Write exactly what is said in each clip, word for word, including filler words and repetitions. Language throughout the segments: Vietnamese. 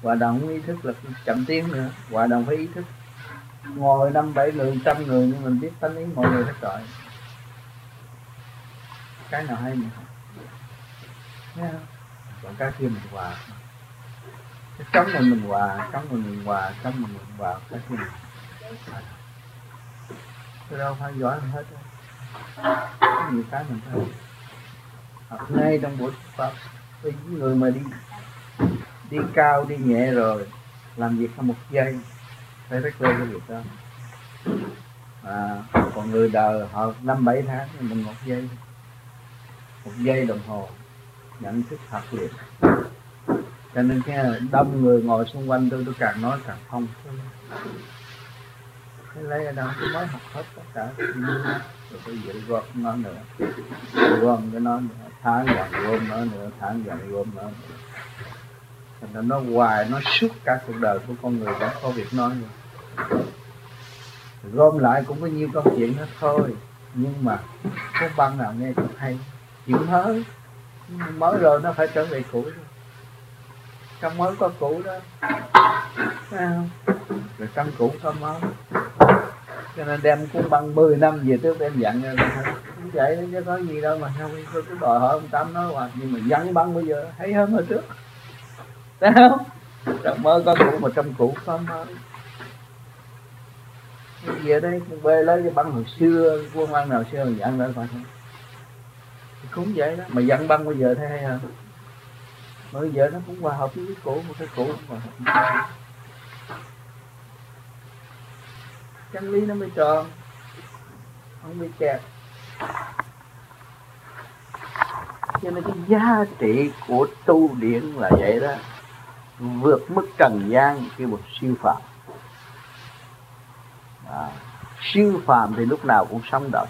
Hòa đồng không ý thức là chậm tiến nữa. Hòa đồng phải ý thức. Ngồi năm bảy người, trăm người nhưng mình biết tánh ý mọi người hết rồi. Cái nào hay mình học. Thấy không? Còn cái kia mình hòa. Cái sống mình mình hòa, sống mình mình hòa, sống mình mình hòa, cái kia mình hòa. Tôi đâu phải giỏi hết đâu. Có nhiều cái mình phải học ngay trong buổi Pháp. Với những người mà đi đi cao, đi nhẹ rồi làm việc trong một giây phải rất lên cái việc đó. À, còn người đời họ năm bảy tháng thì mình một giây một giây đồng hồ nhận thức thật liền. Cho nên cái đông người ngồi xung quanh tôi tôi càng nói càng không. Cái lấy ở đâu tôi mới học hết tất cả rồi tôi dự gom nó nữa, gom cái nó nữa, tháng gần gom nó nữa, tháng gần gom nó nữa. Thành ra nó hoài, nó suốt cả cuộc đời của con người đã có việc nói rồi. Gom lại cũng có nhiều câu chuyện hết thôi, nhưng mà có băng nào nghe cũng hay. Chuyện mới, mới rồi nó phải trở về cũ rồi. Trong mới có cũ đó, thấy không? Rồi trong cũ có mới. Cho nên đem cuốn băng mười năm về trước đem dặn ra không vậy chứ có gì đâu mà không. Tôi cứ đòi hỏi ông Tám nói hoài, nhưng mà dặn băng bây giờ thấy hơn hồi trước. Thấy không? Trong mới có cũ mà trong cũ có mới. Về đây về lấy cái băng hồi xưa, cuốn băng nào xưa mình dặn ra phải không? Cũng vậy đó, mà dặn băng bây giờ thấy hay hơn. Bây giờ nó cũng hòa hợp với cái cũ, một cái cũ cũng hòa hợp. Chân lý nó mới tròn, không bị kẹt. Cho nên cái giá trị của tu điển là vậy đó, vượt mức trần gian kêu một siêu phàm. À, siêu phàm thì lúc nào cũng sống động.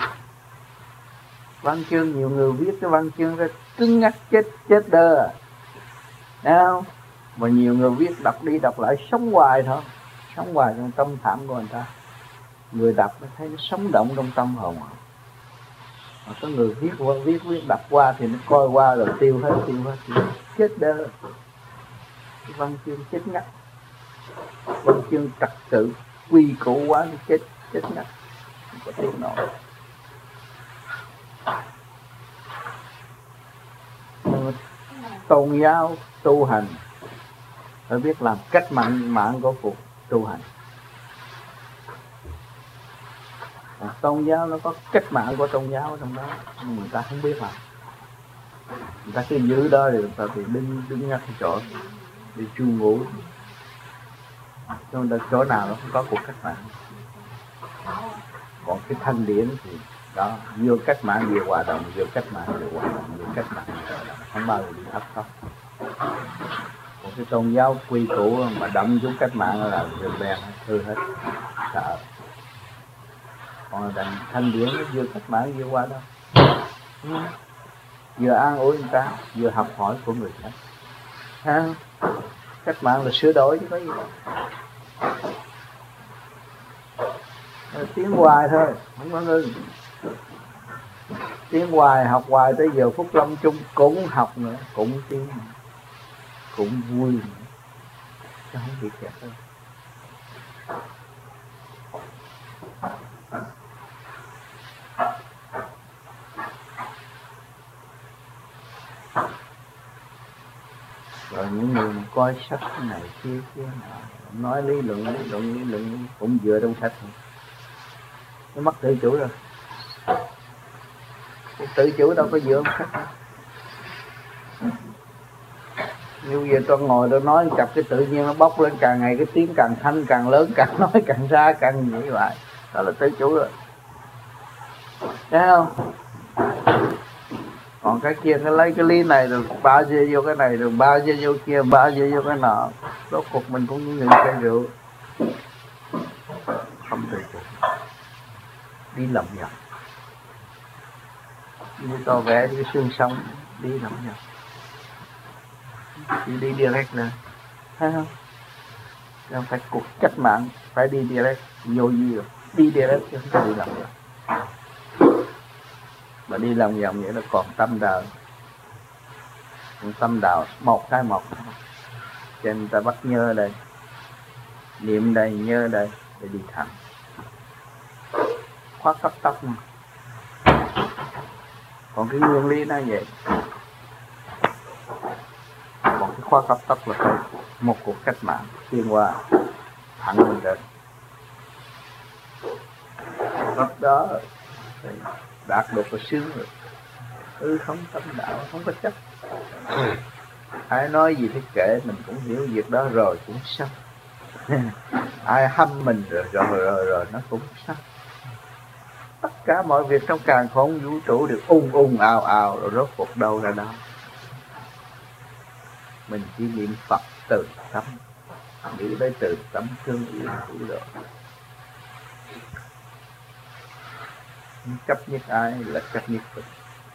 Văn chương nhiều người viết cái văn chương ra cứng ngắc chết chết đơ, thấy không? Mà nhiều người viết đọc đi đọc lại sống hoài thôi, sống hoài trong tâm thẳm của người ta. Người đọc nó thấy nó sống động trong tâm hồn. Mà có người viết qua viết viết đọc qua thì nó coi qua rồi tiêu hết tiêu hết tiêu hết. Chết đơ. Cái văn chương chết ngắt, văn chương trật tự quy củ quá nó chết chết ngắt, không có tiếng nổi. Tôn giáo tu hành phải biết làm cách mạng mạng của cuộc tu hành. À, tôn giáo nó có cách mạng của tôn giáo ở trong đó, nhưng người ta không biết làm. Người ta cứ giữ đó rồi người ta thì đứng đứng ngắt cái chỗ đi chu ngủ. Cho nên chỗ nào nó không có cuộc cách mạng. Còn cái thanh điển thì đó, vừa cách mạng vừa hòa đồng, vừa cách mạng vừa hòa đồng, vừa cách mạng vừa hòa đồng, không bao giờ bị thấp thấp. Còn cái tôn giáo quy củ mà đậm xuống cách mạng là đường đen hư hết, sợ. Còn đành thanh điển nó vừa cách mạng vừa hòa đồng, ừ. Vừa an ủi người ta, vừa học hỏi của người khác. Ha? Cách mạng là sửa đổi chứ có gì đâu. Tiến hoài thôi, không có ngưng. Tiến hoài, học hoài tới giờ phút lâm chung cũng học nữa, cũng tiến, cũng vui nữa. Chứ không bị kẹt đâu. Rồi những người mà coi sách này kia kia nào, nói lý luận, lý luận, lý luận cũng dựa trong sách. Nó mất tự chủ rồi. Tự chủ đâu có dựa trong sách đâu. Như giờ tôi ngồi tôi nói chập cái tự nhiên nó bốc lên, càng ngày cái tiếng càng thanh càng lớn, càng nói càng xa càng như vậy. Đó là tự chủ rồi. Thấy không? Còn cái kia nó lấy cái lý này rồi bao giờ vô cái này rồi bao giờ vô kia, bao giờ vô cái nọ. Rốt cuộc mình cũng như người say rượu. Không tự chủ. Đi lầm nhầm. Như tôi vẽ cái xương sống, đi lầm nhầm. Đi đi direct nè. Thấy không? Không phải cuộc cách mạng, phải đi direct, vô gì rồi. Đi direct chứ không phải đi lầm nhầm. Mà đi lòng vòng vậy nó còn tâm đời. Tâm đạo một cái một. Cho nên ta bắt nhớ đây, niệm đây, nhớ đây để đi thẳng. Khóa cấp tốc mà. Còn cái nguyên lý nó vậy. Còn cái khóa cấp tốc là phải một cuộc cách mạng xuyên qua thẳng lên trên. Lúc đó đạt được cái sướng rồi. Ừ, không tâm đạo, không có chấp. Ai nói gì thì kệ, mình cũng hiểu việc đó rồi cũng xong. Ai hâm mình rồi rồi rồi rồi, rồi nó cũng xong. Tất cả mọi việc trong càn khôn vũ trụ đều ung ung ào ào rồi rốt cuộc đâu ra đó. Mình chỉ niệm Phật từ tâm, nghĩ tới từ tâm thương yêu đủ rồi. Chấp nhất ai là chấp nhất mình.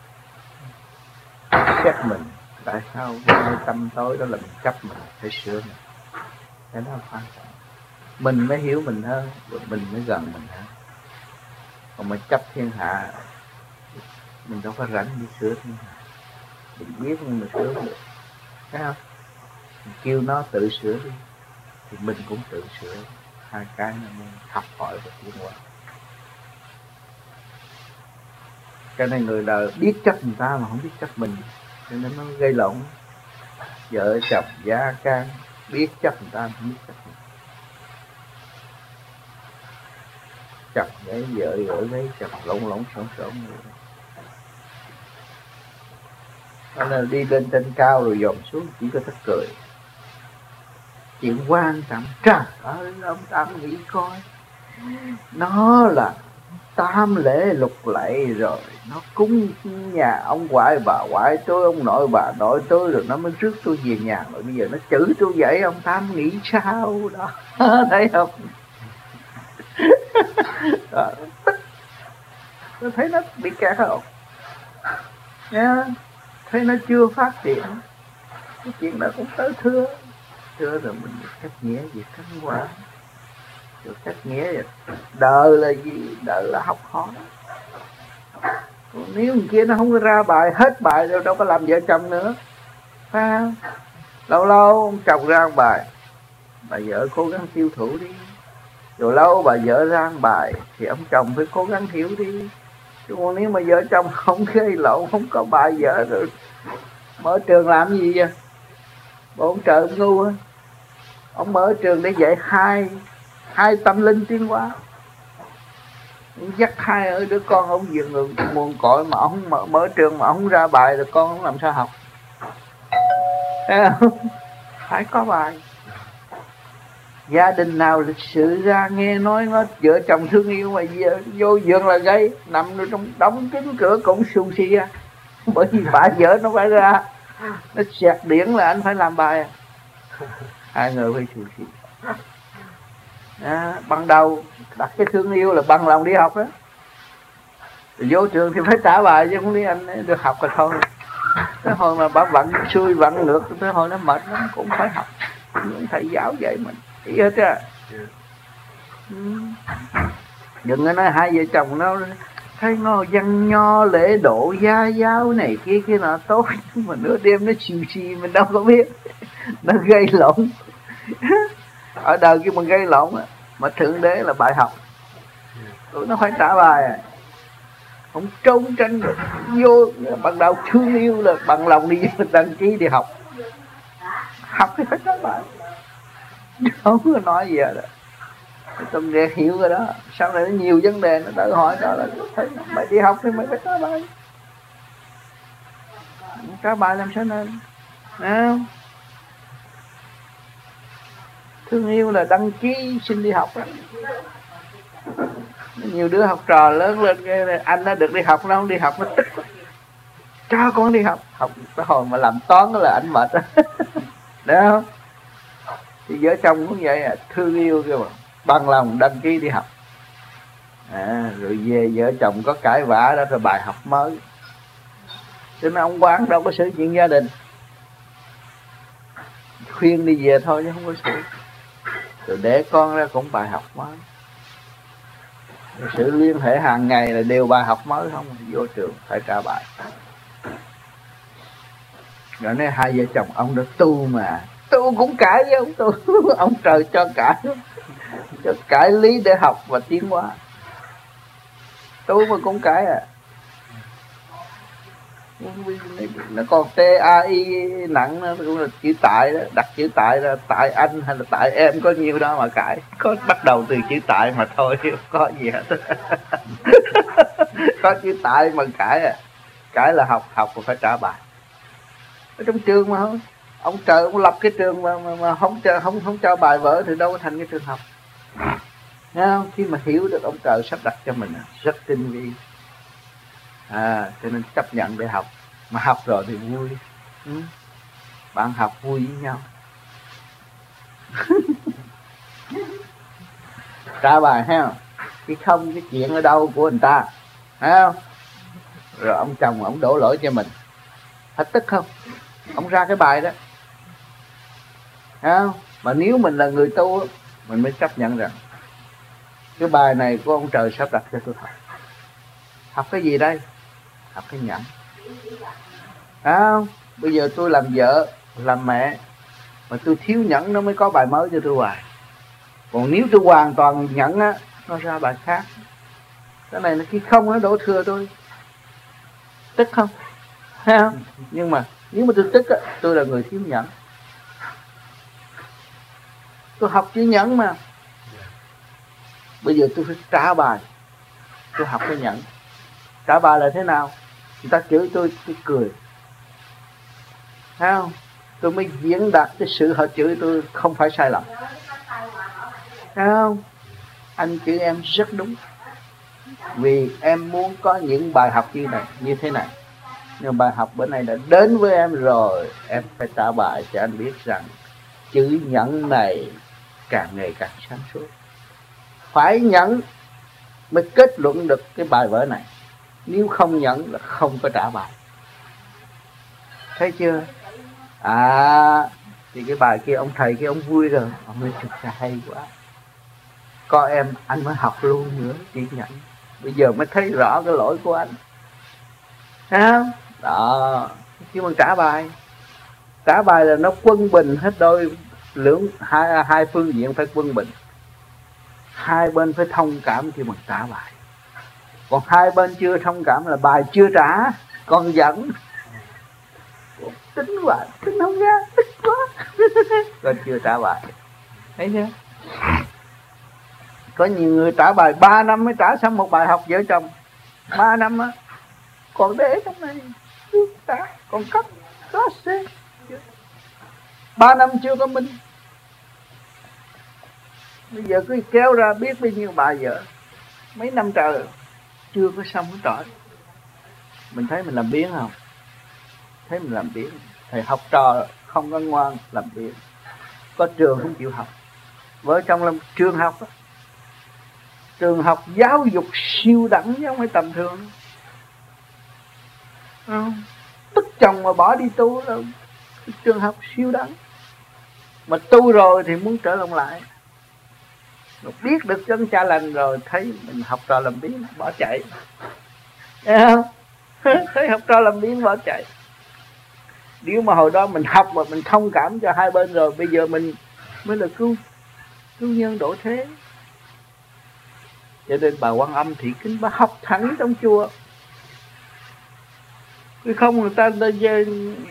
Xét mình, tại sao cái tâm tối đó là mình chấp mình, phải sửa mình. Cái đó quan trọng. Mình mới hiểu mình hơn, mình mới gần mình hơn. Còn mà chấp thiên hạ, mình đâu có rảnh đi sửa thiên hạ. Mình biết nhưng mà sửa được. Thấy không? Mình kêu nó tự sửa đi, thì mình cũng tự sửa. Hai cái nó nên học hỏi và tiến hóa. Cái này người đời biết chấp người ta mà không biết chấp mình, cho nên nó gây lộn. Vợ chồng gia can biết chấp người ta mà không biết chấp mình. Chồng gái vợ vợ gái chồng lộn lộn xộn xộn rồi. Cho nên đi lên trên cao rồi dòm xuống chỉ có thích cười. Chuyện quan trọng trời ơi, ông Tam nghĩ coi, nó là tam lễ lục lạy rồi, nó cúng nhà ông ngoại bà ngoại tôi, ông nội bà nội tôi, rồi nó mới rước tôi về nhà, rồi bây giờ nó chửi tôi vậy, ông Tam nghĩ sao đó. Thấy không? Đó. Tôi thấy nó bị kẹt không nha, thấy nó chưa phát triển, cái chuyện đó cũng tới thưa thưa rồi mình cách nghĩa gì cách quả. Rồi cách nghĩa là đời là gì? Đời là học hỏi. Còn nếu người kia nó không có ra bài, hết bài rồi đâu có làm vợ chồng nữa. Phải không? Lâu lâu ông chồng ra một bài, bà vợ cố gắng tiêu thụ đi. Rồi lâu bà vợ ra một bài thì ông chồng phải cố gắng hiểu đi. Chứ còn nếu mà vợ chồng không gây lộn, không có bài vợ rồi mở trường làm gì vậy? Bộ ông trời ông ngu á. Ông mở trường để dạy hai hai tâm linh tiến hóa. Ông dắt hai ở đứa con ông về người nguồn cội mà ông mở, mở trường mà ông không ra bài rồi con ông làm sao học? Phải có bài. Gia đình nào lịch sự ra nghe nói nó vợ chồng thương yêu mà vô giường là gây, nằm trong đóng kín cửa cũng xù xì ra. Bởi vì bà vợ nó phải ra, nó xẹt điển là anh phải làm bài. Hai người phải xù xì. À, ban đầu đặt cái thương yêu là bằng lòng đi học đó. Rồi vô trường thì phải trả bài chứ không đi anh được học là thôi. Cái hồi mà bà vận xuôi vận ngược, cái hồi nó mệt lắm cũng phải học. Những thầy giáo dạy mình ý hết á. Ừ. Đừng có nói hai vợ chồng nó thấy nó văn nho lễ độ gia giáo này kia kia nọ tốt, mà nửa đêm nó xì xì mình đâu có biết. Nó gây lộn. Ở đời kia mà gây lộn á, mà thượng đế là bài học. Tụi nó phải trả bài à. Không trốn tranh được. Vô ban đầu thương yêu là bằng lòng đi đăng ký đi học. Học thì phải trả bài. Không có nói gì đó. Tôi nghe hiểu rồi đó. Sau này nó nhiều vấn đề nó tự hỏi đó là thấy mày đi học thì mày phải trả bài. Trả bài làm sao nên? Không? Thương yêu là đăng ký xin đi học đó. Nhiều đứa học trò lớn lên, anh nó được đi học, nó không đi học nó tức. Cho con đi học. Học cái hồi mà làm toán đó là anh mệt đó. Đấy không? Thì vợ chồng cũng vậy à, thương yêu kêu mà bằng lòng đăng ký đi học. À, rồi về vợ chồng có cãi vã đó rồi bài học mới. Cho nên ông Quán đâu có xử chuyện gia đình. Khuyên đi về thôi chứ không có xử. Rồi để con ra cũng bài học mới. Rồi sự liên hệ hàng ngày là đều bài học mới không, vô trường phải trả bài. Rồi nói hai vợ chồng ông đã tu mà Tu cũng cãi với ông tu. Ông trời cho cãi, cho cãi lý để học và tiến hóa. Tu mà cũng cãi à. Nó còn T A I nặng, nó cũng là chữ tại đó, đặt chữ tại ra, tại anh hay là tại em, có nhiêu đó mà cãi. Có bắt đầu từ chữ tại mà thôi, không có gì hết. Có chữ tại mà cãi à. Cãi là học, học mà phải trả bài. Ở trong trường mà không, ông trời ông lập cái trường mà, mà, mà không, cho, không, không cho bài vở thì đâu có thành cái trường học. Thấy không? Khi mà hiểu được ông trời sắp đặt cho mình rất tinh vi. À, cho nên chấp nhận để học. Mà học rồi thì vui. Ừ. Bạn học vui với nhau. Trả bài thấy không? Cái không, cái chuyện ở đâu của người ta. Thấy không? Rồi ông chồng ông đổ lỗi cho mình. Hết tức không? Ông ra cái bài đó. Thấy không? Mà nếu mình là người tu, mình mới chấp nhận rằng cái bài này của ông trời sắp đặt cho tôi học. Học cái gì đây? Học cái nhẫn. Thấy không? Bây giờ tôi làm vợ, làm mẹ, mà tôi thiếu nhẫn nó mới có bài mới cho tôi hoài. Còn nếu tôi hoàn toàn nhẫn á, nó ra bài khác. Cái này là khi không nó đổ thừa tôi. Tức không? Thấy không? Nhưng mà nếu mà tôi tức á, tôi là người thiếu nhẫn. Tôi học chữ nhẫn mà. Bây giờ tôi phải trả bài. Tôi học cái nhẫn. Trả bài là thế nào? Người ta chửi tôi, tôi cười. Thấy không? Tôi mới diễn đạt cái sự họ chửi tôi không phải sai lầm. Thấy không? Anh chửi em rất đúng. Vì em muốn có những bài học như này, như thế này. Nhưng bài học bữa nay đã đến với em rồi, em phải trả bài cho anh biết rằng chữ nhẫn này càng ngày càng sáng suốt. Phải nhẫn mới kết luận được cái bài vở này. Nếu không nhẫn là không có trả bài. Thấy chưa? À, thì cái bài kia ông thầy kia ông vui rồi. Ông nói thực ra hay quá. Có em anh mới học luôn nữa, chỉ nhận. Bây giờ mới thấy rõ cái lỗi của anh. Thấy không? Đó, chứ mà trả bài. Trả bài là nó quân bình hết đôi lưỡng, hai, hai phương diện phải quân bình. Hai bên phải thông cảm khi mà trả bài. Còn hai bên chưa thông cảm là bài chưa trả, còn giận. Tính quá, tính không ra, tức quá. Còn chưa trả bài. Thấy chưa? Có nhiều người trả bài ba năm mới trả xong một bài học vợ chồng. Ba năm á, còn để trong này, trả, còn cấp, có xe. Ba năm chưa có minh. Bây giờ cứ kéo ra biết bao nhiêu bài vợ. Mấy năm trời chưa có xong cái trò. Mình thấy mình làm biếng không? Thấy mình làm biếng. Thầy học trò không có ngoan làm biếng. Có trường không chịu học. Vợ chồng làm trường học đó. Trường học giáo dục siêu đẳng chứ không phải tầm thường. Không? Tức chồng mà bỏ đi tu là trường học siêu đẳng. Mà tu rồi thì muốn trở lòng lại. Rồi biết được chân cha lành rồi thấy mình học trò làm biếng bỏ chạy. Thấy không? Thấy học trò làm biếng bỏ chạy. Nếu mà hồi đó mình học mà mình thông cảm cho hai bên rồi, bây giờ mình mới là cứu cứu nhân độ thế. Cho nên bà Quan Âm Thị Kính bà học thẳng trong chùa. Chứ không người ta gieo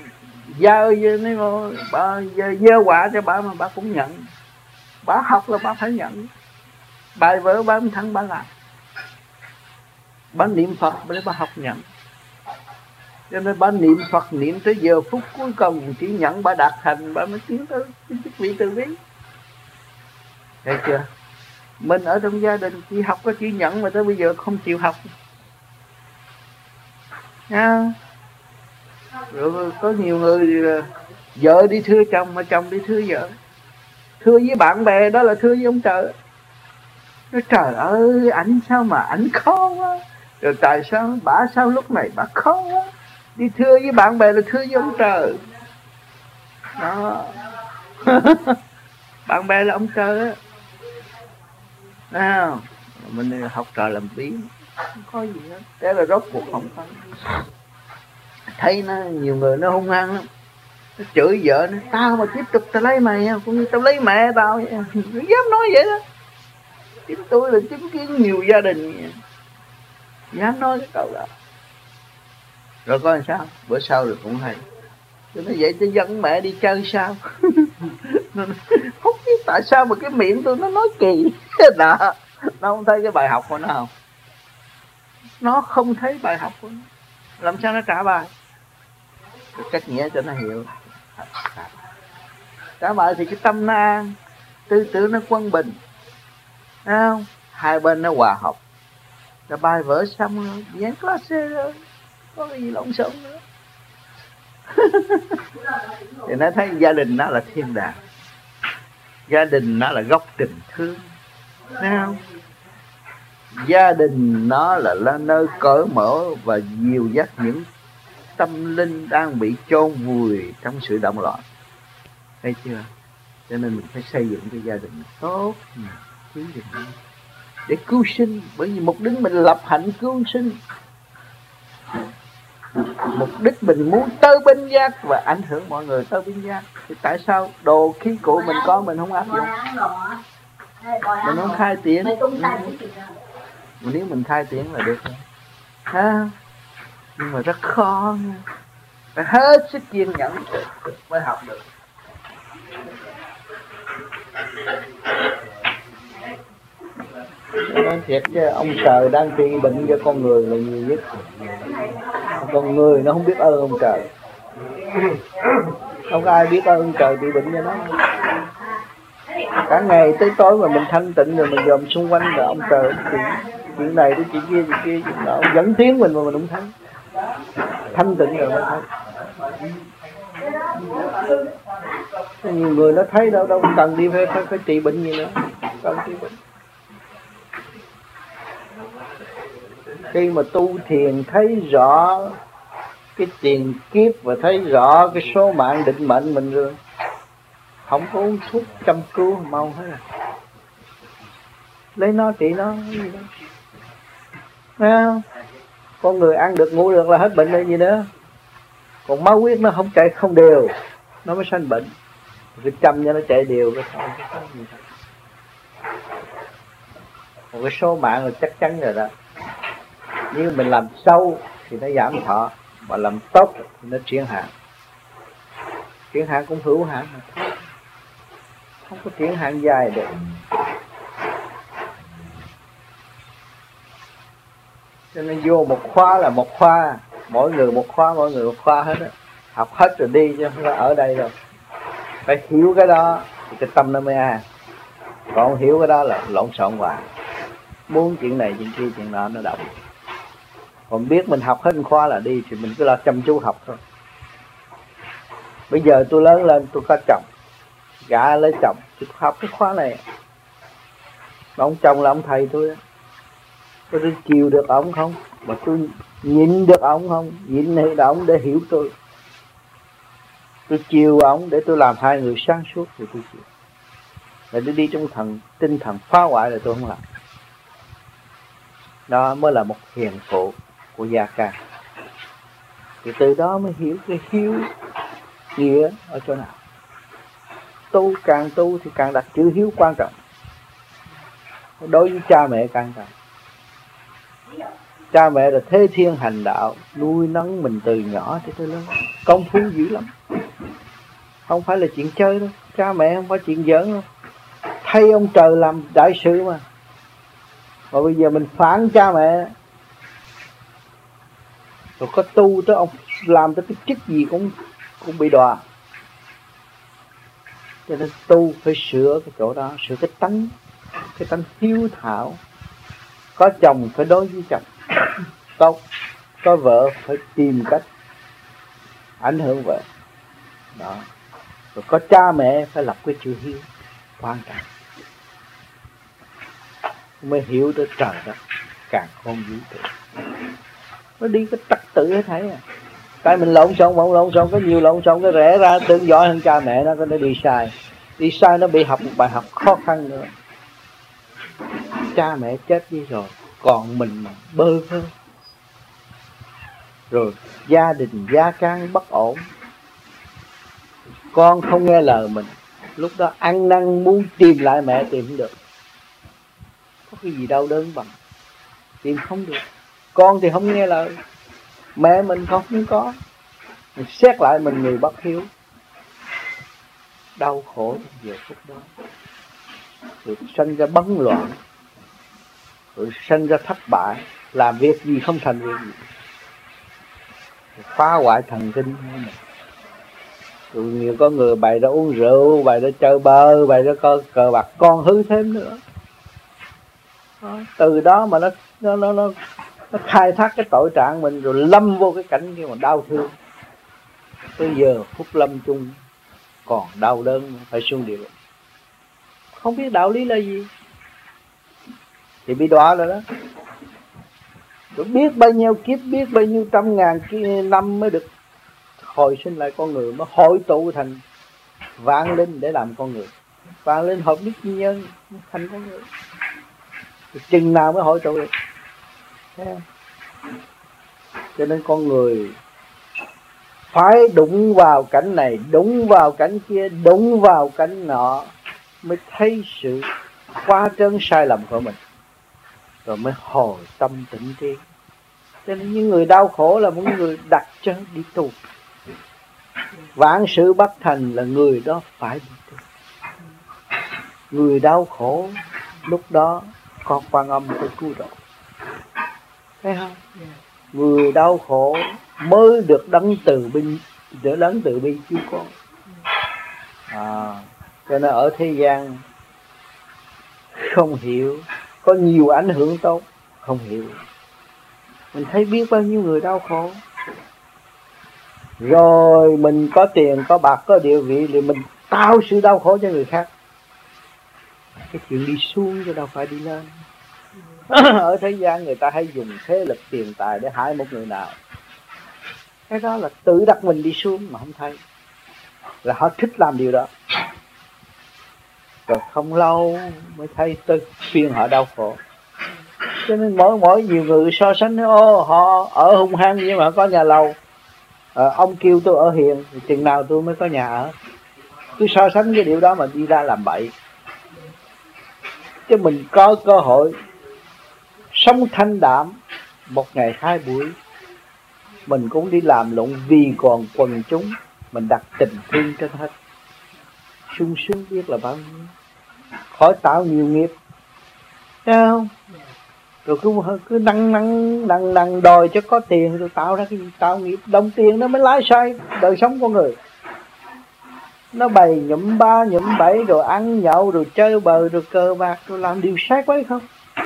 nếu mà bà gieo quả cho bà mà bà cũng nhận. Bà học là bà phải nhận. Bài vở bà không thẳng bà làm. Bà niệm Phật để bà học nhận. Cho nên bà niệm Phật niệm tới giờ phút cuối cùng chỉ nhận bà đạt thành, bà mới tiến tới cái chức vị từ bi. Thấy chưa? Mình ở trong gia đình chỉ học có chữ nhận mà tới bây giờ không chịu học. Nha. Rồi có nhiều người vợ đi thưa chồng mà chồng đi thưa vợ. Thưa với bạn bè đó là thưa với ông trời. Nói trời ơi ảnh sao mà ảnh khó quá. Rồi tại sao bả sao lúc này bả khó quá. Đi thưa với bạn bè là thưa với ông trời. Đó. Bạn bè là ông trời á. Nào, mình học trò làm biếng không có gì hết. Thế là rốt cuộc không có. Thấy nó nhiều người nó hung hăng lắm. Nó chửi vợ nó, tao mà tiếp tục tao lấy mày cũng như tao lấy mẹ tao vậy. Nó dám nói vậy đó. Chính tôi là chứng kiến nhiều gia đình vậy. Dám nói cái câu đó. Rồi có làm sao? Bữa sau rồi cũng hay. Tôi nói vậy tôi dẫn mẹ đi chơi sao? Không biết tại sao mà cái miệng tôi nó nói kỳ. Đó. Nó không thấy cái bài học của nó không? Nó không thấy bài học của nó. Làm sao nó trả bài? Cách nghĩa cho nó hiểu. Trả bài thì cái tâm nó an, tư tưởng nó quân bình, thấy không? Hai bên nó hòa hợp. Rồi bài vở xong rồi, dán classe rồi, có cái gì lộn xộn nữa. Thì nó thấy gia đình nó là thiên đàng, gia đình nó là gốc tình thương, thấy không? Gia đình nó là, là nơi cởi mở và dìu dắt những tâm linh đang bị chôn vùi trong sự động loạn, thấy chưa? Cho nên mình phải xây dựng cái gia đình tốt, cứu được nó để cứu sinh, bởi vì mục đích mình lập hạnh cứu sinh, mục đích mình muốn tới binh giác và ảnh hưởng mọi người tới binh giác. Thì tại sao đồ khí cụ mình có mình không áp dụng, mình không khai triển? Nếu mình khai triển là được ha, nhưng mà rất khó nha. Phải hết sức kiên nhẫn mới học được. Nói thiệt chứ ông trời đang trị bệnh cho con người là nhiều nhất. Con người nó không biết ơn ông trời. Không có ai biết ơn ông trời trị bệnh cho nó. Cả ngày tới tối mà mình thanh tịnh rồi mình dòm xung quanh rồi ông trời chuyện, chuyện này tới chuyện kia, chuyện kia, chuyện đó dẫn tiếng mình mà mình không thấy. Thanh tịnh rồi mình thấy. Nhiều người nó thấy đâu đâu cần đi phải, phải, phải trị bệnh gì nữa. Cần trị bệnh. Khi mà tu thiền thấy rõ cái tiền kiếp và thấy rõ cái số mạng định mệnh mình rồi, không có uống thuốc chăm cứu mau hết à. Lấy nó trị nó gì đó. Thấy không? Con người ăn được ngủ được là hết bệnh là gì nữa. Còn máu huyết nó không chạy không đều, nó mới sanh bệnh. Cái chăm cho nó chạy đều cái thôi. Một cái số mạng là chắc chắn rồi đó. Nếu mình làm sâu thì nó giảm thọ, mà làm tốt thì nó triển hạn. Triển hạn cũng hữu hạn, không có triển hạn dài được. Cho nên vô một khóa là một khóa, mỗi người một khóa, mỗi người một khóa hết á. Học hết rồi đi chứ không có ở đây đâu. Phải hiểu cái đó thì cái tâm nó mới an. Còn hiểu cái đó là lộn xộn hoài. Muốn chuyện này, chuyện kia, chuyện nọ nó động. Còn biết mình học hết một khóa là đi thì mình cứ là chăm chú học thôi. Bây giờ tôi lớn lên tôi có chồng, gả lấy chồng, tôi học cái khóa này. Ông chồng là ông thầy tôi á. Tôi chiều được ông không? Mà tôi nhịn được ông không? Nhịn được ông để hiểu tôi. Tôi chiều ông để tôi làm hai người sáng suốt thì tôi chiều. Để tôi đi trong thần tinh thần phá hoại là tôi không làm. Đó mới là một hiền phụ của Gia Can. Thì từ đó mới hiểu cái hiếu nghĩa ở chỗ nào. Tu càng tu thì càng đặt chữ hiếu quan trọng. Đối với cha mẹ càng trọng. Cha mẹ là thế thiên hành đạo, nuôi nấng mình từ nhỏ cho tới lớn, công phu dữ lắm. Không phải là chuyện chơi đâu. Cha mẹ không phải chuyện giỡn đâu. Thay ông trời làm đại sự mà. Mà bây giờ mình phản cha mẹ, rồi có tu tới ông làm tới cái chức gì cũng cũng bị đọa. Cho nên tu phải sửa cái chỗ đó, sửa cái tánh, cái tánh hiếu thảo. Có chồng phải đối với chồng tốt, có vợ phải tìm cách ảnh hưởng vợ. Đó. Rồi có cha mẹ phải lập cái chữ hiếu quan trọng. Mới hiểu tới trời đất càng không vũ trụ. Nó đi cái trật tự hết thấy à. Cái mình lộn xộn, bỗng lộn xộn, có nhiều lộn xộn, cái rẽ ra tương giỏi hơn cha mẹ nó, nó đi sai. Đi sai nó bị học một bài học khó khăn nữa. Cha mẹ chết đi rồi, còn mình mà bơ vơ. Rồi gia đình Gia Can bất ổn. Con không nghe lời mình, lúc đó ăn năn muốn tìm lại mẹ tìm không được. Có cái gì đau đớn bằng tìm không được. Con thì không nghe lời, mẹ mình không không có. Mình xét lại mình người bất hiếu, đau khổ trong giờ phút đó, rồi sanh ra bấn loạn, rồi sanh ra thất bại, làm việc gì không thành việc gì, phá hoại thần kinh của mình. Rồi nhiều có người bày ra uống rượu, bày ra chơi bơ, bày ra cờ, cờ bạc, con hư thêm nữa. Đó, từ đó mà nó nó nó nó nó khai thác cái tội trạng mình, rồi lâm vô cái cảnh kia mà đau thương. Tới giờ phút lâm chung còn đau đớn, phải xuống địa ngục. Không biết đạo lý là gì thì bị đọa rồi đó. Rồi biết bao nhiêu kiếp, biết bao nhiêu trăm ngàn năm mới được hồi sinh lại con người, mới hội tụ thành vạn linh để làm con người. Vạn linh hợp nhất nhân thành con người. Thì chừng nào mới hội tụ được? Thấy không? Cho nên con người phải đụng vào cảnh này, đụng vào cảnh kia, đụng vào cảnh nọ, mới thấy sự quá trớn sai lầm của mình, rồi mới hồi tâm tỉnh tiến. Cho nên những người đau khổ là những người đặt chân đi tu. Vạn sự bất thành là người đó phải đi tu. Người đau khổ lúc đó có Quan Âm tới cứu độ. Thấy không? Người đau khổ mới được đấng từ bi, để đấng từ bi cứu con. À, cho nên ở thế gian không hiểu, có nhiều ảnh hưởng tốt, không hiểu. Mình thấy biết bao nhiêu người đau khổ. Rồi mình có tiền, có bạc, có địa vị thì mình tạo sự đau khổ cho người khác. Cái chuyện đi xuống chứ đâu phải đi lên. Ở thế gian người ta hay dùng thế lực tiền tài để hại một người nào. Cái đó là tự đặt mình đi xuống mà không thấy. Là họ thích làm điều đó. Rồi không lâu mới thấy tới phiên họ đau khổ. Cho nên mỗi mỗi nhiều người so sánh, ô họ ở hung hăng nhưng mà có nhà lầu, à, ông kêu tôi ở hiền, chừng nào tôi mới có nhà ở. Cứ so sánh cái điều đó mà đi ra làm bậy. Chứ mình có cơ hội sống thanh đạm, một ngày hai buổi mình cũng đi làm lụng vì còn quần chúng, mình đặt tình thương trên hết, sung sướng biết là bao nhiêu, khỏi tạo nhiều nghiệp. Thấy không? Rồi cứ cứ năng năng năng năng đòi cho có tiền rồi tạo ra cái gì? Tạo nghiệp. Đồng tiền nó mới lái sai đời sống của người. Nó bày nhụm ba nhụm bảy, rồi ăn nhậu, rồi chơi bời, rồi cờ bạc, rồi làm điều sai quấy không?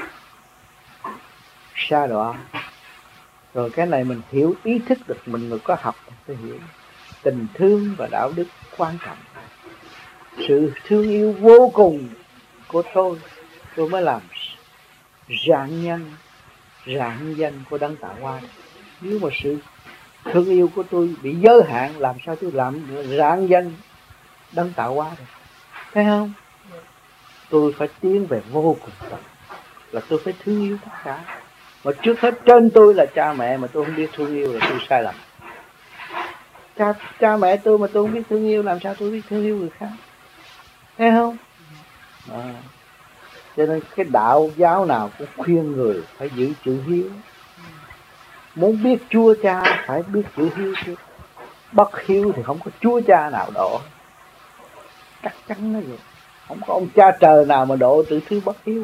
Xa đọa. Rồi cái này mình hiểu, ý thức được, mình người có học phải hiểu tình thương và đạo đức quan trọng. Sự thương yêu vô cùng của tôi, tôi mới làm rạng nhân, rạng danh của Đấng Tạo Hóa. Nếu mà sự thương yêu của tôi bị giới hạn, làm sao tôi làm rạng danh Đấng Tạo Hóa được? Thấy không? Tôi phải tiến về vô cùng tận, là tôi phải thương yêu tất cả. Mà trước hết trên tôi là cha mẹ, mà tôi không biết thương yêu là tôi sai lầm. Cha, cha mẹ tôi mà tôi không biết thương yêu, làm sao tôi biết thương yêu người khác? Thấy không? À, cho nên cái đạo giáo nào cũng khuyên người phải giữ chữ hiếu. Muốn biết Chúa Cha phải biết chữ hiếu chứ. Bất hiếu thì không có Chúa Cha nào độ. Chắc chắn nó vậy. Không có ông cha trời nào mà độ tự thứ bất hiếu.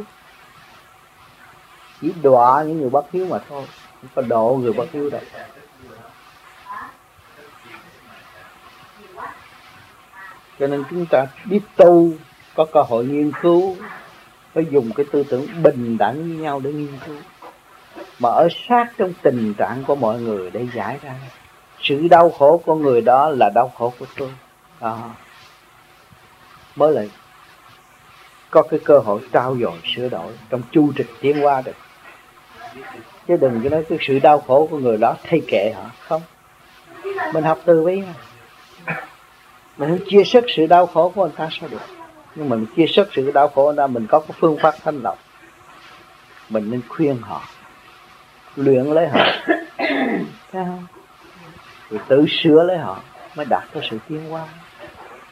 Chỉ đọa những người bất hiếu mà thôi, không có độ người bất hiếu đâu. Cho nên chúng ta biết tu, có cơ hội nghiên cứu, phải dùng cái tư tưởng bình đẳng với nhau để nghiên cứu. Mà ở sát trong tình trạng của mọi người để giải ra sự đau khổ của người đó là đau khổ của tôi. Đó. Mới lại có cái cơ hội trao dồi sửa đổi trong chu trình tiến hóa được. Chứ đừng có nói cái sự đau khổ của người đó thay kệ họ. Không. Mình học từ bi mà. Mình không chia sớt sự đau khổ của người ta sao được. Nhưng mình chia sớt sự đau khổ của người ta, mình có cái phương pháp thanh lọc. Mình nên khuyên họ, luyện lấy họ, thấy không? Rồi tự sửa lấy họ mới đạt tới sự tiến hóa.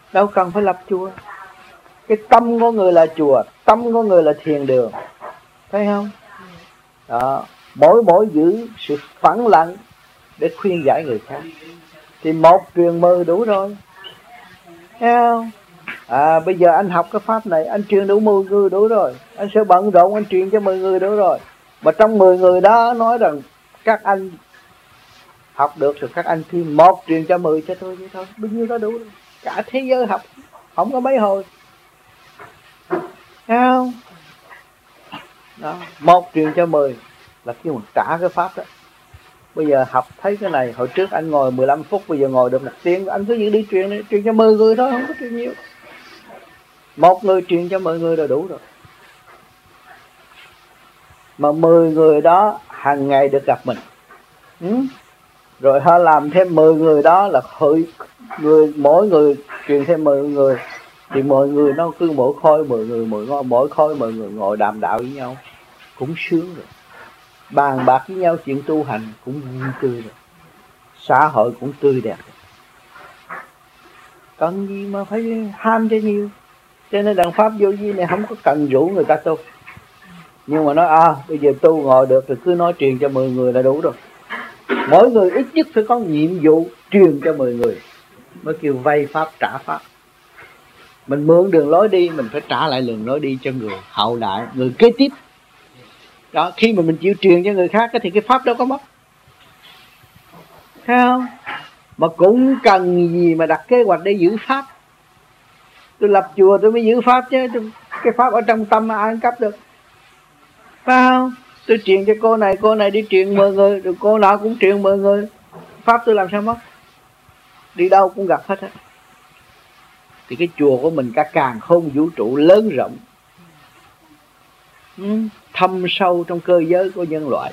đâu cần phải lập chùa. Cái tâm của người là chùa, tâm của người là thiền đường, thấy không? Đó, mỗi mỗi giữ sự phẳng lặng để khuyên giải người khác thì một truyền mười đủ rồi, thấy không? À, bây giờ anh học cái pháp này, anh truyền đủ mười người đủ rồi. Anh sẽ bận rộn, anh truyền cho mười người đủ rồi. Mà trong mười người đó nói rằng các anh học được thì các anh thi một truyền cho mười cho tôi vậy thôi, bao nhiêu đó đủ rồi. Cả thế giới học không có mấy hồi, thấy không? Đó, một truyền cho mười là khi mà trả cái pháp đó. Bây giờ học thấy cái này, hồi trước anh ngồi mười lăm phút, bây giờ ngồi được một tiếng, anh cứ đi truyền đi, truyền cho mười người thôi, không có truyền nhiều. Một người truyền cho mười người là đủ rồi. Mà mười người đó hàng ngày được gặp mình, ừ? Rồi họ làm thêm mười người đó là hội người, mỗi người truyền thêm mười người thì mọi người nó cứ mỗi khối mười người, mỗi mỗi khối mười người ngồi đàm đạo với nhau cũng sướng rồi, bàn bạc với nhau chuyện tu hành cũng vui tươi rồi, xã hội cũng tươi đẹp rồi. Cần gì mà phải ham cho nhiều. Cho nên đàn pháp vô vi này không có cần rủ người ta tu, nhưng mà nói à bây giờ tu ngồi được thì cứ nói truyền cho mười người là đủ rồi. Mỗi người ít nhất phải có nhiệm vụ truyền cho mười người mới kêu vay pháp trả pháp. Mình mượn đường lối đi, mình phải trả lại đường lối đi cho người hậu đại, người kế tiếp. Đó, khi mà mình chịu truyền cho người khác thì cái pháp đâu có mất, thấy không? Mà cũng cần gì mà đặt kế hoạch để giữ pháp. Tôi lập chùa tôi mới giữ pháp chứ, cái pháp ở trong tâm mà ai ăn cắp được, phải không? Tôi truyền cho cô này, cô này đi truyền mười người, rồi cô nào cũng truyền mười người, pháp tôi làm sao mất? Đi đâu cũng gặp hết á. Thì cái chùa của mình cả càn khôn vũ trụ lớn rộng, ừ, thâm sâu trong cơ giới của nhân loại,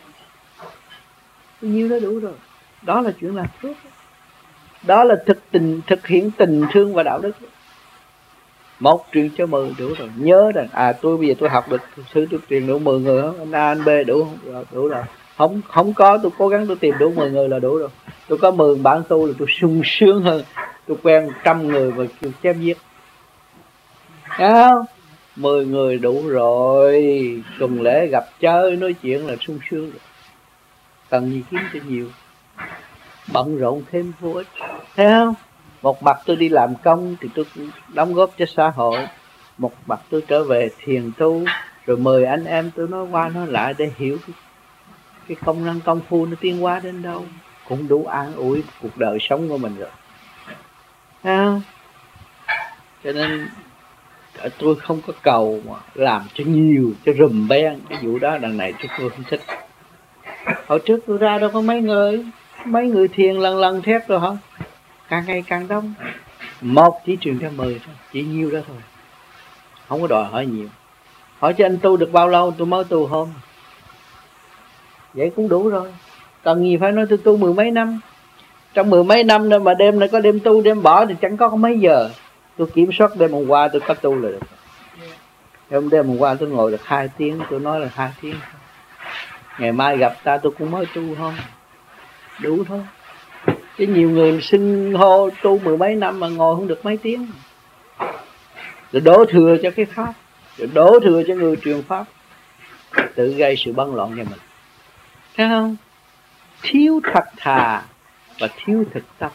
bao nhiêu đó đủ rồi. Đó là chuyện làm phước, đó là thực tình, thực hiện tình thương và đạo đức. Một truyền cho mười đủ rồi. Nhớ rằng à tôi bây giờ tôi học được thứ tôi truyền đủ mười người không? Anh A, anh B đủ không? Rồi, đủ rồi. Không không có tôi cố gắng tôi tìm đủ mười người là đủ rồi. Tôi có mười bạn tu là tôi sung sướng hơn. Tôi quen trăm người và chém giết. Thấy không? Mười người đủ rồi. Tuần lễ gặp chơi nói chuyện là sung sướng rồi. Cần gì kiếm cho nhiều. Bận rộn thêm vô ích. Thấy không? Một mặt tôi đi làm công thì tôi đóng góp cho xã hội, một mặt tôi trở về thiền tu, rồi mời anh em tôi nói qua nói lại để hiểu cái, cái công năng công phu nó tiến hóa đến đâu, cũng đủ an ủi cuộc đời sống của mình rồi. Thấy không? Cho nên tôi không có cầu mà làm cho nhiều, cho rùm beng. Cái vụ đó đằng này tôi không thích. Hồi trước tôi ra đâu có mấy người, mấy người thiền lần lần thét rồi hả? Càng ngày càng đông. Một chỉ truyền cho mười thôi, chỉ nhiêu đó thôi, không có đòi hỏi nhiều. Hỏi cho anh tu được bao lâu? Tôi mới tu hôm, vậy cũng đủ rồi. Cần gì phải nói tôi tu mười mấy năm. Trong mười mấy năm nữa mà đêm này có đêm tu đêm bỏ thì chẳng có mấy giờ. Tôi kiểm soát đêm hôm qua tôi có tu là được. Hôm đêm hôm qua tôi ngồi được hai tiếng, tôi nói là hai tiếng. Ngày mai gặp ta tôi cũng mới tu thôi, đủ thôi. Chứ nhiều người xưng hô tu mười mấy năm mà ngồi không được mấy tiếng, rồi đổ thừa cho cái pháp, rồi đổ thừa cho người truyền pháp, tự gây sự bấn loạn cho mình. Thấy không? Thiếu thật thà và thiếu thực tập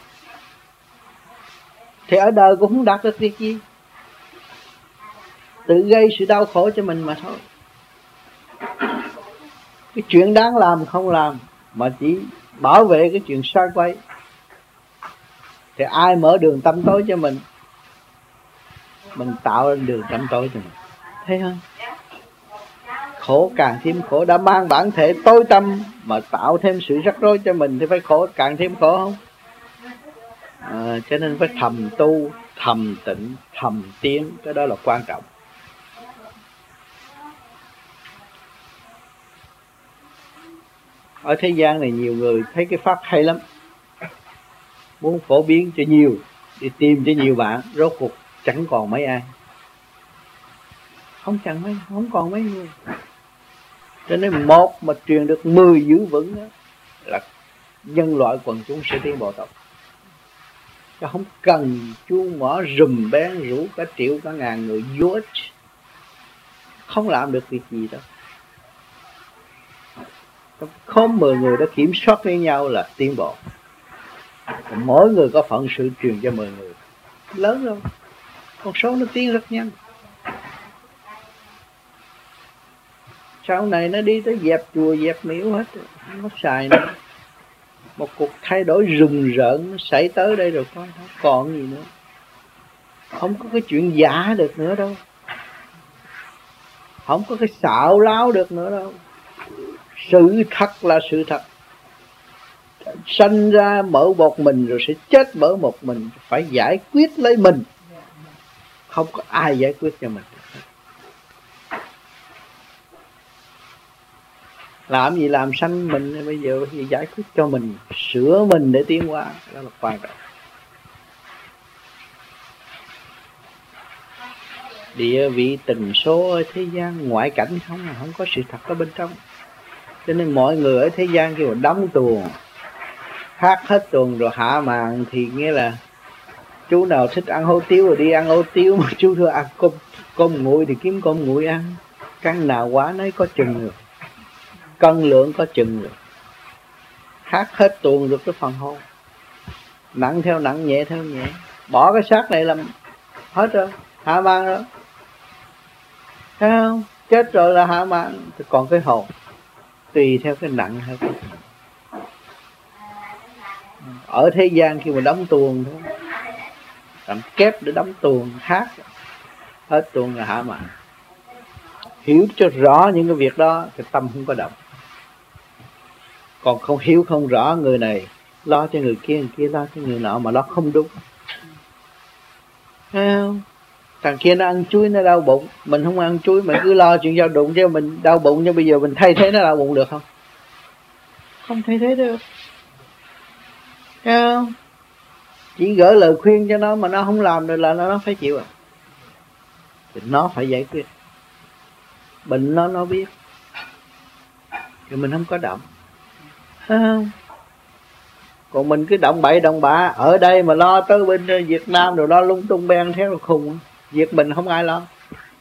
thì ở đời cũng không đạt được việc gì, tự gây sự đau khổ cho mình mà thôi. Cái chuyện đáng làm không làm, mà chỉ bảo vệ cái chuyện sai quay, thì ai mở đường tâm tối cho mình? Mình tạo ra đường tâm tối cho mình. Thấy không? Khổ càng thêm khổ. Đã mang bản thể tối tâm mà tạo thêm sự rắc rối cho mình thì phải khổ, càng thêm khổ không? À, cho nên phải thầm tu, thầm tịnh, thầm tiến. Cái đó là quan trọng. Ở thế gian này nhiều người thấy cái pháp hay lắm, muốn phổ biến cho nhiều, đi tìm cho nhiều bạn, rốt cuộc chẳng còn mấy ai, không chẳng mấy, không còn mấy người. Cho nên một mà truyền được mười giữ vững đó, là nhân loại quần chúng sẽ tiến bộ tốc. Chứ không cần chuông mỏ rùm beng rủ cả triệu cả ngàn người vô ích, không làm được việc gì đâu. Không mười người đã kiểm soát với nhau là tiến bộ. Mỗi người có phận sự truyền cho mười người lớn rồi, con số nó tiến rất nhanh. Sau này nó đi tới dẹp chùa dẹp miếu hết, không có xài nữa. Một cuộc thay đổi rùng rợn nó xảy tới đây rồi, con không còn gì nữa. Không có cái chuyện giả được nữa đâu, không có cái xạo láo được nữa đâu. Sự thật là sự thật. Sanh ra mở một mình rồi sẽ chết mở một mình, phải giải quyết lấy mình, không có ai giải quyết cho mình. Làm gì làm sanh mình, bây giờ phải giải quyết cho mình, sửa mình để tiến hóa, đó là quan trọng. Địa vị tình số ở thế gian ngoại cảnh không, không có sự thật ở bên trong. Cho nên mọi người ở thế gian kêu đóng tuồng, hát hết tuồng rồi hạ màn, thì nghĩa là chú nào thích ăn hủ tiếu rồi đi ăn hủ tiếu, mà chú thưa ăn cơm cơm nguội thì kiếm cơm nguội ăn. Căn nào quá nấy có chừng rồi, cân lượng có chừng rồi. Hát hết tuồng được cái phần hồn, nặng theo nặng, nhẹ theo nhẹ, bỏ cái xác này làm hết rồi, hạ màn rồi, thấy không? Chết rồi là hạ màn, thì còn cái hồn tùy theo cái nặng hay cái nhẹ. Ở thế gian khi mà đóng tuồng thôi, làm kép để đóng tuồng hát, hết tuồng là hạ màn. Hiểu cho rõ những cái việc đó thì tâm không có động. Còn không hiểu không rõ, người này lo cho người kia, người kia lo cho người nọ mà lo không đúng. Thấy không? Thằng kia nó ăn chuối nó đau bụng, mình không ăn chuối, mình cứ lo chuyện giao đụng cho mình đau bụng, nhưng bây giờ mình thay thế nó đau bụng được không? Không thay thế được. Thấy không? Chỉ gửi lời khuyên cho nó mà nó không làm được là nó phải chịu à. Thì nó phải giải quyết. Bệnh nó nó biết, thì mình không có động. Thấy không? Còn mình cứ động bậy động bạ ở đây mà lo tới bên Việt Nam rồi lo lung tung beng theo là khùng. Việc mình không ai lo.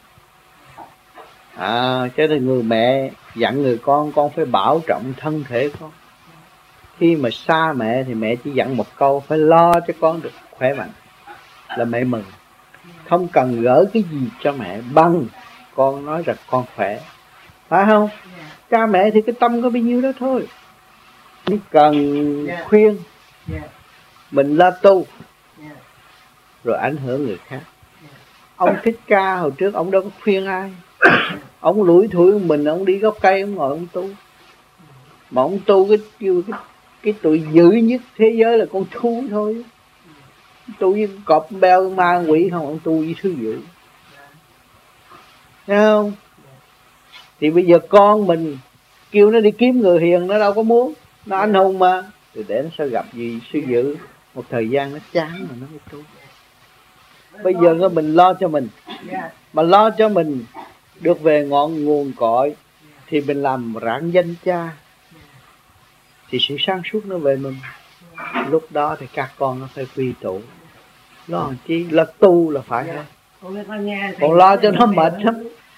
À, cho nên người mẹ dặn người con, con phải bảo trọng thân thể con. Khi mà xa mẹ thì mẹ chỉ dặn một câu, phải lo cho con được khỏe mạnh là mẹ mừng. Không cần gửi cái gì cho mẹ bằng con nói rằng con khỏe, phải không? Cha mẹ thì cái tâm có bao nhiêu đó thôi. Chỉ cần khuyên mình lo tu rồi ảnh hưởng người khác. Ông Thích Ca hồi trước ông đâu có khuyên ai, ông lủi thủi mình, ông đi gốc cây ông ngồi ông tu. Mà ông tu cái cái cái tụi dữ nhất thế giới là con thú thôi. Tu với cọp beo ma quỷ không, ông tu với thứ dữ. Thấy không? Thì bây giờ con mình kêu nó đi kiếm người hiền nó đâu có muốn, nó anh hùng mà, thì để nó sẽ gặp gì sư dữ, một thời gian nó chán mà nó mới tu. Bây giờ nó mình lo cho mình, mà lo cho mình được về ngọn nguồn cội thì mình làm rạng danh cha, thì sự sáng suốt nó về mình. Lúc đó thì các con nó phải quy tụ. Lo làm chi? Lo tu là phải thôi. Còn lo cho nó mệt lắm.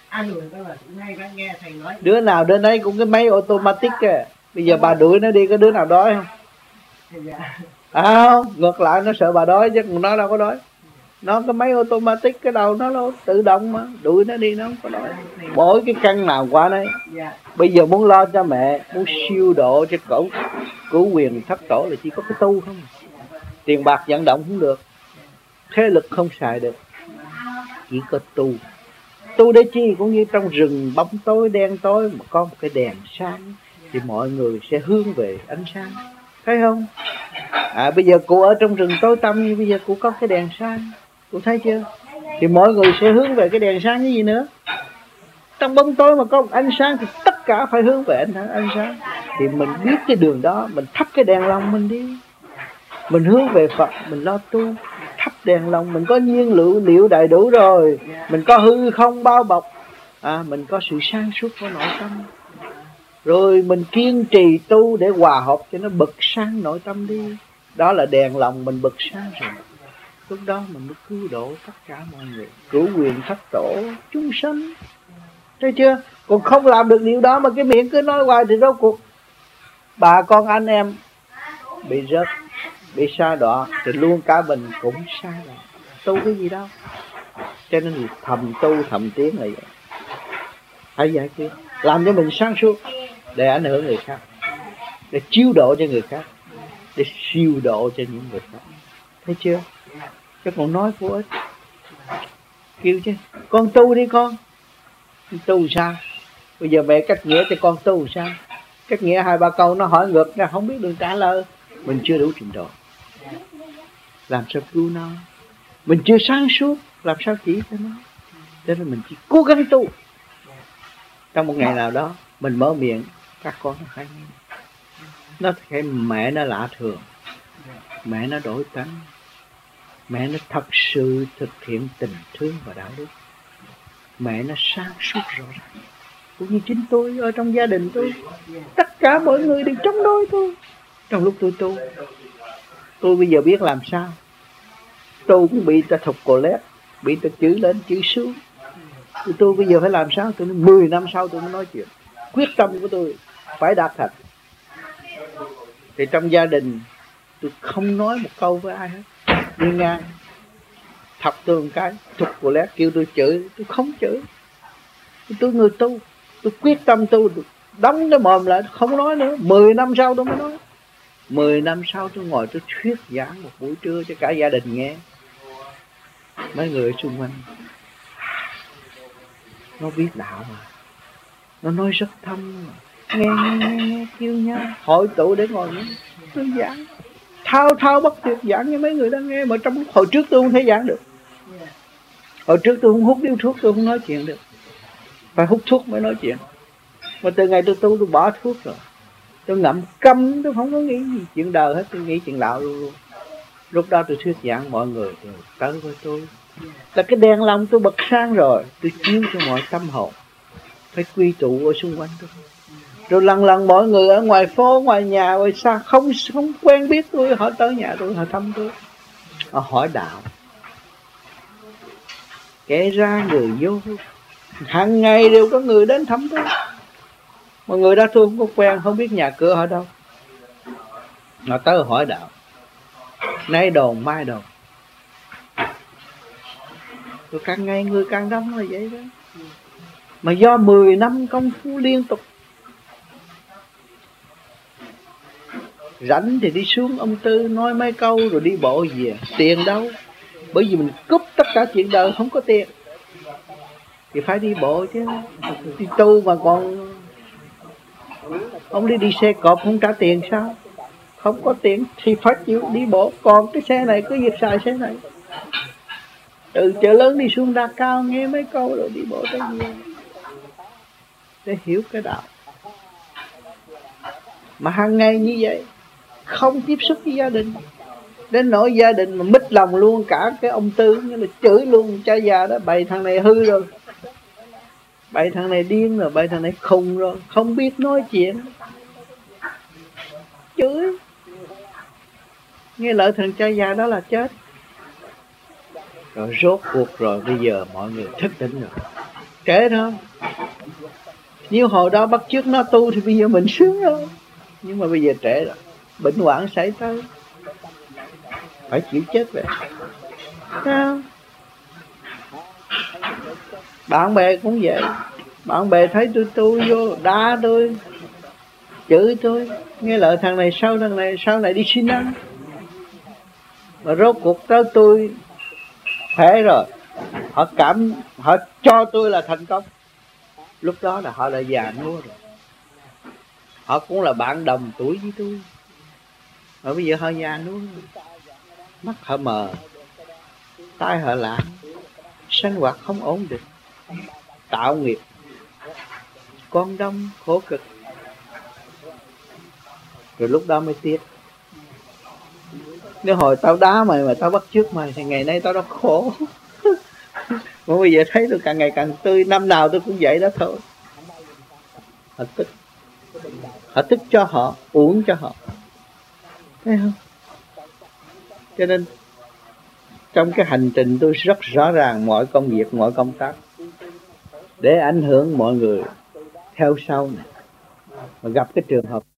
Đứa nào đứa nấy cũng cái máy automatic kìa. Bây giờ bà đuổi nó đi, có đứa nào đói không? À không, ngược lại nó sợ bà đói chứ còn nó đâu có đói. Nó cái máy automatic, cái đầu nó, nó tự động mà, đuổi nó đi nó không có đói. Mỗi cái căn nào qua đấy. Bây giờ muốn lo cho mẹ, muốn siêu độ cho cậu cứu quyền thất tổ là chỉ có cái tu không. Tiền bạc vận động không được, thế lực không xài được, chỉ có tu. Tu để chi? Cũng như trong rừng bóng tối đen tối mà có một cái đèn sáng thì mọi người sẽ hướng về ánh sáng, thấy không? À, bây giờ cô ở trong rừng tối tăm, nhưng bây giờ cô có cái đèn sáng, cô thấy chưa? Thì mọi người sẽ hướng về cái đèn sáng cái gì nữa. Trong bóng tối mà có một ánh sáng thì tất cả phải hướng về ánh, ánh sáng. Thì mình biết cái đường đó, mình thắp cái đèn lòng mình đi, mình hướng về Phật, mình lo tu, thắp đèn lòng, mình có nhiên liệu liệu đầy đủ rồi, mình có hư không bao bọc, à, mình có sự sáng suốt của nội tâm, rồi mình kiên trì tu để hòa hợp cho nó bật sáng nội tâm đi. Đó là đèn lòng mình bật sáng rồi. Lúc đó mình mới cứu độ tất cả mọi người, cứu quyền thất tổ chúng sanh. Thấy chưa? Còn không làm được điều đó mà cái miệng cứ nói hoài thì rốt cuộc bà con anh em bị rớt, bị sa đọa, thì luôn cả mình cũng sa đọa. Tu cái gì đâu. Cho nên thầm tu thầm tiến là vậy. Hãy giải quyết, làm cho mình sáng suốt để ảnh hưởng người khác, để chiếu độ cho người khác, để siêu độ cho những người khác. Thấy chưa? Chứ còn nói vô ích. Kêu chứ con tu đi con. Tu sao? Bây giờ mẹ cách nghĩa cho con tu sao? Cách nghĩa hai ba câu nó hỏi ngược ra không biết đường trả lời. Mình chưa đủ trình độ, làm sao cứu nó? Mình chưa sáng suốt, làm sao chỉ cho nó? Cho nên mình chỉ cố gắng tu. Trong một ngày nào đó mình mở miệng, các con nó phải nghe. Nó thấy mẹ nó lạ thường, mẹ nó đổi tánh, mẹ nó thật sự thực hiện tình thương và đạo đức, mẹ nó sáng suốt rõ ràng. Cũng như chính tôi ở trong gia đình tôi, tất cả mọi người đều chống đối tôi. Trong lúc tôi tu, tôi bây giờ biết làm sao. Tôi cũng bị ta thục cổ lét, bị ta chửi lên chửi xuống. Tôi, tôi bây giờ phải làm sao? Tôi nói mười năm sau tôi mới nói chuyện. Quyết tâm của tôi phải đạt thành. Thì trong gia đình tôi không nói một câu với ai hết. Đi ngang thọc tôi một cái, thục cổ lét kêu tôi chửi, tôi không chửi. Tôi người tu, tôi quyết tâm tu, đóng cái mồm lại không nói nữa. Mười năm sau tôi mới nói. Mười năm sau tôi ngồi tôi thuyết giảng một buổi trưa cho cả gia đình nghe. Mấy người xung quanh nó biết đạo mà, nó nói rất thâm mà. Nghe nghe nghe nghe kêu nhau hội tụ để ngồi nghe tôi giảng thao thao bất tuyệt, giảng cho mấy người đang nghe. Mà trong hồi trước tôi không thể giảng được. Hồi trước tôi không hút điếu thuốc, tôi không nói chuyện được, phải hút thuốc mới nói chuyện. Mà từ ngày tôi tu tôi bỏ thuốc rồi, tôi ngậm câm, tôi không có nghĩ gì chuyện đời hết, tôi nghĩ chuyện đạo luôn luôn. Lúc đó tôi thuyết giảng mọi người rồi tới với tôi là cái đèn lòng tôi bật sáng rồi, tôi chiếu cho mọi tâm hồn phải quy tụ ở xung quanh tôi. Rồi lần lần mọi người ở ngoài phố, ngoài nhà, ngoài xa không không quen biết tôi, họ tới nhà tôi, họ thăm tôi, họ hỏi đạo. Kể ra người vô, hàng ngày đều có người đến thăm tôi. Mà người đó tôi không có quen, không biết nhà cửa ở đâu. Họ tới hỏi đạo, nay đồn mai đồn. Rồi càng ngày người càng đông là vậy đó. Mà do mười năm công phu liên tục, rảnh thì đi xuống ông Tư nói mấy câu rồi đi bộ về. Tiền đâu? Bởi vì mình cúp tất cả chuyện đời, không có tiền thì phải đi bộ chứ. Đi tu mà còn ông đi đi xe cọp không trả tiền sao? Không có tiền thì phải chịu đi bộ. Còn cái xe này cứ việc xài xe này, từ chợ lớn đi xuống Đa Cao nghe mấy câu rồi đi bộ tới gì để hiểu cái đạo. Mà hàng ngày như vậy không tiếp xúc với gia đình, đến nỗi gia đình mà mít lòng luôn cả cái ông Tư, như là chửi luôn cha già đó. Bày thằng này hư rồi, bày thằng này điên rồi, bày thằng này khùng rồi, không biết nói chuyện, chửi. Nghe lời thằng cha già đó là chết. Rồi rốt cuộc rồi bây giờ mọi người thức tỉnh rồi. Trễ thôi. Nếu hồi đó bắt chước nó tu thì bây giờ mình sướng rồi. Nhưng mà bây giờ trễ rồi, bệnh hoạn xảy tới, phải chịu chết vậy. Sao? Bạn bè cũng vậy. Bạn bè thấy tôi tu vô đá tôi, chửi tôi. Nghe lời thằng này sau thằng này sau này đi xin ăn. Mà rốt cuộc tới tôi khỏe rồi, họ cảm, họ cho tôi là thành công. Lúc đó là họ đã già nua rồi. Họ cũng là bạn đồng tuổi với tôi, mà bây giờ họ già nua, mắt họ mờ, tai họ lạ, sinh hoạt không ổn định, tạo nghiệp, con đông khổ cực. Rồi lúc đó mới tiếc. Nếu hồi tao đá mày mà tao bắt chước mày thì ngày nay tao đâu khổ. Mà bây giờ thấy tôi càng ngày càng tươi, năm nào tôi cũng vậy đó thôi. Họ tức, họ tức cho họ, uổng cho họ, thấy không? Cho nên trong cái hành trình tôi rất rõ ràng mọi công việc, mọi công tác để ảnh hưởng mọi người theo sau này. Mà gặp cái trường hợp